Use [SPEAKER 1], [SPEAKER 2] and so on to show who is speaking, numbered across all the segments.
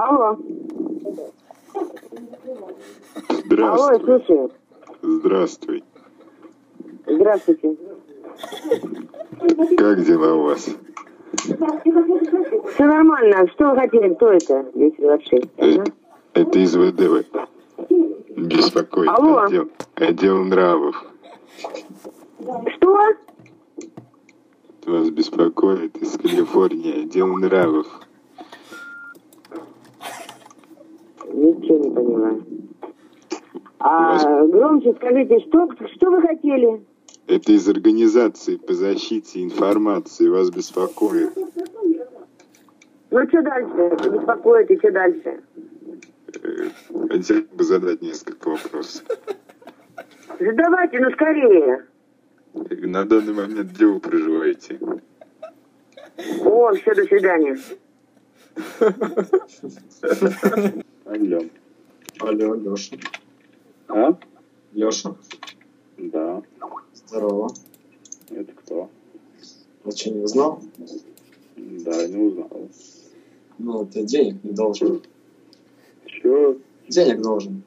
[SPEAKER 1] Алло.
[SPEAKER 2] Здравствуй.
[SPEAKER 1] Алло, я слушаю.
[SPEAKER 2] Здравствуй.
[SPEAKER 1] Здравствуйте.
[SPEAKER 2] Как дела у вас?
[SPEAKER 1] Все нормально. Что вы хотели? Кто это? 226. Ага.
[SPEAKER 2] Это из ВДВ. Беспокоит
[SPEAKER 1] Алло.
[SPEAKER 2] отдел нравов.
[SPEAKER 1] Что?
[SPEAKER 2] Вас беспокоит из Калифорнии отдел нравов.
[SPEAKER 1] Ничего не понимаю.
[SPEAKER 2] вас-
[SPEAKER 1] Громче скажите, что вы хотели?
[SPEAKER 2] Это из организации по защите информации. Вас беспокоит.
[SPEAKER 1] Ну, что дальше? Беспокоит, и что дальше?
[SPEAKER 2] Хотел бы задать несколько вопросов.
[SPEAKER 1] Задавайте, ну, скорее.
[SPEAKER 2] На данный момент где вы проживаете?
[SPEAKER 1] О, все, до свидания.
[SPEAKER 3] Алло.
[SPEAKER 4] Алло, Леша.
[SPEAKER 3] А?
[SPEAKER 4] Леша,
[SPEAKER 3] Да.
[SPEAKER 4] здорово.
[SPEAKER 3] Это кто?
[SPEAKER 4] Я что, не узнал?
[SPEAKER 3] Да, не узнал.
[SPEAKER 4] Ну, ты денег не должен.
[SPEAKER 3] Чё?
[SPEAKER 4] Денег должен.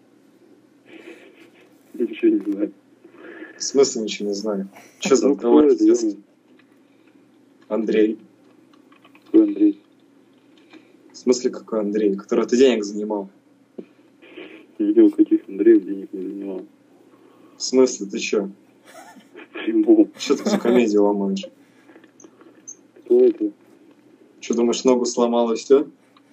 [SPEAKER 3] Ничего не знаю.
[SPEAKER 4] В смысле ничего не знаю? Что за
[SPEAKER 3] Ну,
[SPEAKER 4] разговор?
[SPEAKER 3] кто это?
[SPEAKER 4] Интересный? Андрей.
[SPEAKER 3] Кто Андрей?
[SPEAKER 4] В смысле какой Андрей? Которого ты денег занимал?
[SPEAKER 3] Ни у каких Андреев денег не занимал.
[SPEAKER 4] В смысле, ты чё?
[SPEAKER 3] Почему?
[SPEAKER 4] Что ты всю комедию ломаешь?
[SPEAKER 3] Кто это?
[SPEAKER 4] Что, думаешь, ногу сломал и все?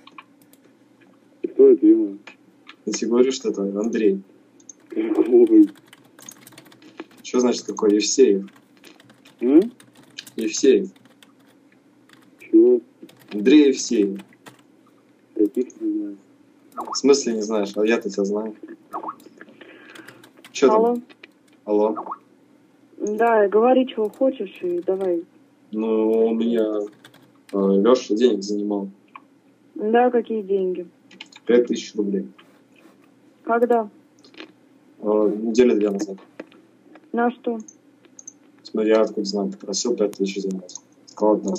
[SPEAKER 3] Кто это, ё?
[SPEAKER 4] Я тебе говорю, что это Андрей.
[SPEAKER 3] Какой?
[SPEAKER 4] Что значит какой? Евсеев.
[SPEAKER 3] М?
[SPEAKER 4] Евсеев.
[SPEAKER 3] Чего?
[SPEAKER 4] Андрей Евсеев.
[SPEAKER 3] Таких не знаю.
[SPEAKER 4] В смысле не знаешь? А я-то тебя знаю. Что
[SPEAKER 5] Алло.
[SPEAKER 4] там? Алло.
[SPEAKER 5] Да, говори, чего хочешь, и давай.
[SPEAKER 4] Ну, у меня Леша денег занимал.
[SPEAKER 5] Да, какие деньги?
[SPEAKER 4] 5000 рублей.
[SPEAKER 5] Когда?
[SPEAKER 4] Недели 2 назад.
[SPEAKER 5] На что?
[SPEAKER 4] Смотри, я откуда знаю, попросил 5000 занять. Сказал, да.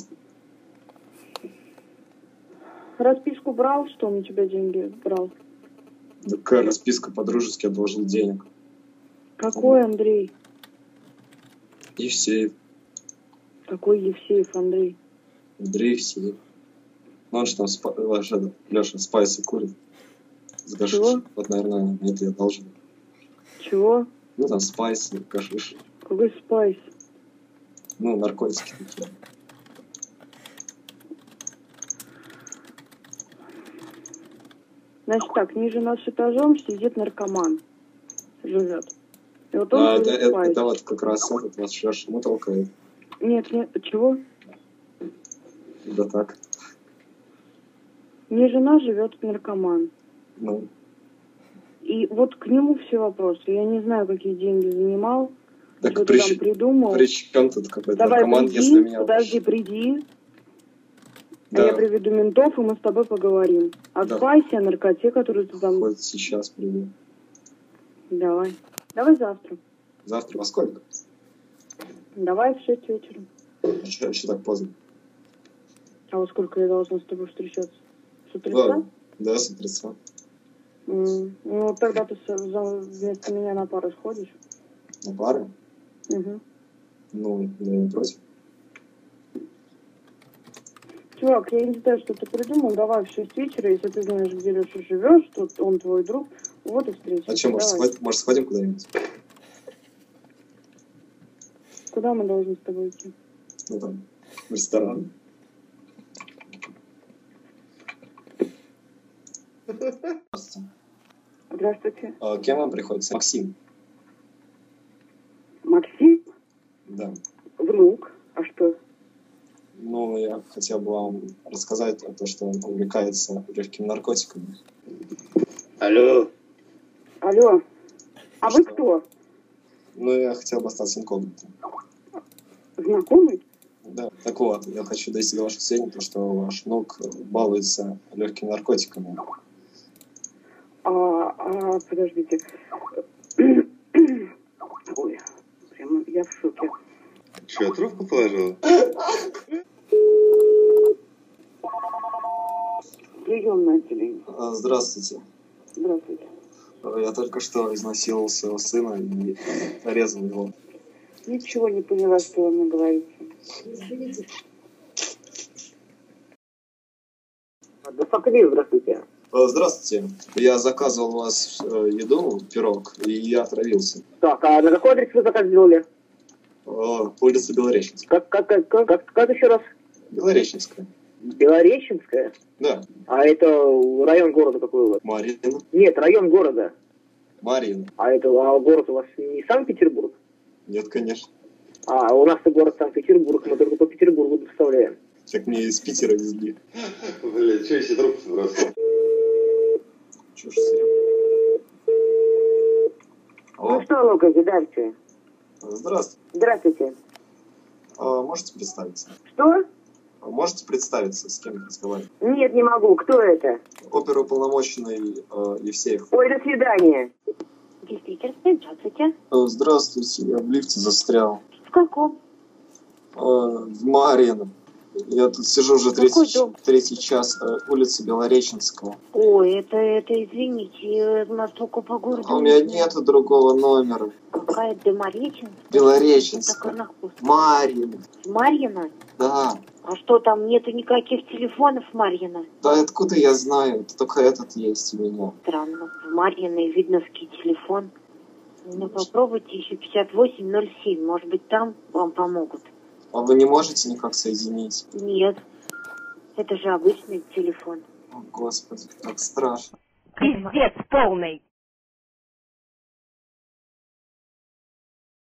[SPEAKER 5] Расписку брал, что он у тебя деньги брал?
[SPEAKER 4] Какая расписка по-дружески одолжил денег.
[SPEAKER 5] Какой Андрей?
[SPEAKER 4] Евсеев.
[SPEAKER 5] Какой Евсеев Андрей?
[SPEAKER 4] Андрей Евсеев. Ну, он же там Леша спайсы курит. С гашиш.
[SPEAKER 5] Чего?
[SPEAKER 4] Вот, наверное, это я должен.
[SPEAKER 5] Чего?
[SPEAKER 4] Ну, там спайсы, гашиш.
[SPEAKER 5] Какой спайс?
[SPEAKER 4] Ну, наркотики такие.
[SPEAKER 5] Значит так, ниже нас этажом сидит наркоман. Живет. И вот он курит спайс.
[SPEAKER 4] Это вот как раз этот вас Леша ему толкает.
[SPEAKER 5] Нет, чего?
[SPEAKER 4] Да так.
[SPEAKER 5] Ниже нас живет наркоман.
[SPEAKER 4] Ну,
[SPEAKER 5] И вот к нему все вопросы. Я не знаю, какие деньги занимал,
[SPEAKER 4] так
[SPEAKER 5] что ты там придумал.
[SPEAKER 4] при чем тут какой-то
[SPEAKER 5] Давай
[SPEAKER 4] наркоман,
[SPEAKER 5] приди,
[SPEAKER 4] если меня...
[SPEAKER 5] подожди, приди.
[SPEAKER 4] Да.
[SPEAKER 5] А я приведу ментов, и мы с тобой поговорим. О
[SPEAKER 4] Да.
[SPEAKER 5] спайсе, о наркоте, которую ты там...
[SPEAKER 4] Хоть сейчас приду.
[SPEAKER 5] Давай. Давай завтра.
[SPEAKER 4] Завтра во сколько?
[SPEAKER 5] Давай в 6 вечера.
[SPEAKER 4] Еще так поздно.
[SPEAKER 5] А во сколько я должна с тобой встречаться? С утреца?
[SPEAKER 4] Ладно. Да, с утреца.
[SPEAKER 5] Ну, тогда ты вместо меня на пару сходишь.
[SPEAKER 4] На пару?
[SPEAKER 5] Угу.
[SPEAKER 4] Ну, я не против.
[SPEAKER 5] Чувак, я не знаю, что ты придумал. Давай в 6 вечера, если ты знаешь, где Леша живешь, что он твой друг, вот и встретимся.
[SPEAKER 4] А что, может, сходим куда-нибудь?
[SPEAKER 5] Куда мы должны с тобой идти?
[SPEAKER 4] Ну, там, в ресторан. Здравствуйте.
[SPEAKER 5] Здравствуйте.
[SPEAKER 4] Кем вам приходится? Максим.
[SPEAKER 5] Максим?
[SPEAKER 4] Да.
[SPEAKER 5] Внук. А что?
[SPEAKER 4] Ну, я хотел бы вам рассказать о том, что он увлекается легкими наркотиками.
[SPEAKER 3] Алло.
[SPEAKER 5] Алло. А вы кто?
[SPEAKER 4] Ну, я хотел бы остаться инкогнито.
[SPEAKER 5] Знакомый?
[SPEAKER 4] Да. Так вот, я хочу довести до ваших сведений, то, что ваш внук балуется легкими наркотиками.
[SPEAKER 5] Подождите. Ой, прямо я в шоке.
[SPEAKER 2] Что, трубку положила?
[SPEAKER 5] Приемное отделение.
[SPEAKER 4] Здравствуйте.
[SPEAKER 5] Здравствуйте.
[SPEAKER 4] Я только что изнасиловал своего сына и резал его.
[SPEAKER 5] Ничего не поняла, что вы мне говорите.
[SPEAKER 1] Дофакли, здравствуйте.
[SPEAKER 4] Здравствуйте. Я заказывал у вас еду, пирог, и я отравился.
[SPEAKER 1] Так, а на какой адрес вы заказ сделали?
[SPEAKER 4] Улица Белореченская.
[SPEAKER 1] Как еще раз?
[SPEAKER 4] Белореченская.
[SPEAKER 1] Белореченская?
[SPEAKER 4] Да.
[SPEAKER 1] А это район города какой у вас?
[SPEAKER 4] Марина.
[SPEAKER 1] Нет, район города.
[SPEAKER 4] Марина.
[SPEAKER 1] А город у вас не Санкт-Петербург?
[SPEAKER 4] Нет, конечно.
[SPEAKER 1] А у нас-то город Санкт-Петербург, мы только по Петербургу доставляем.
[SPEAKER 4] Так мне из Питера везли.
[SPEAKER 3] Блядь, что если трубку сбросил?
[SPEAKER 4] Чушь себе.
[SPEAKER 1] Ну что, Лукаси, дальше?
[SPEAKER 4] Здравствуйте.
[SPEAKER 1] Здравствуйте.
[SPEAKER 4] Можете представиться?
[SPEAKER 1] Что?
[SPEAKER 4] Можете представиться, с кем разговаривать?
[SPEAKER 1] Нет, не могу. Кто это?
[SPEAKER 4] Оперуполномоченный Евсеев.
[SPEAKER 1] Ой, до свидания.
[SPEAKER 6] Действительно, здравствуйте.
[SPEAKER 4] Здравствуйте, я в лифте застрял.
[SPEAKER 6] В каком?
[SPEAKER 4] В Марина. Я тут сижу уже третий час, улица Белореченская.
[SPEAKER 6] Ой, это извините, у нас только по городу.
[SPEAKER 4] А у меня нету другого номера.
[SPEAKER 6] Какая Домореченская?
[SPEAKER 4] Белореченская. Марина.
[SPEAKER 6] Марьина?
[SPEAKER 4] Да.
[SPEAKER 6] А что, там нету никаких телефонов Марьина?
[SPEAKER 4] Да откуда я знаю? Только этот есть у меня.
[SPEAKER 6] Странно. В Марьиной видновский телефон. Ну, попробуйте еще 5807. Может быть, там вам помогут.
[SPEAKER 4] А вы не можете никак соединить?
[SPEAKER 6] Нет. Это же обычный телефон.
[SPEAKER 4] О, Господи, так страшно.
[SPEAKER 7] Пиздец полный.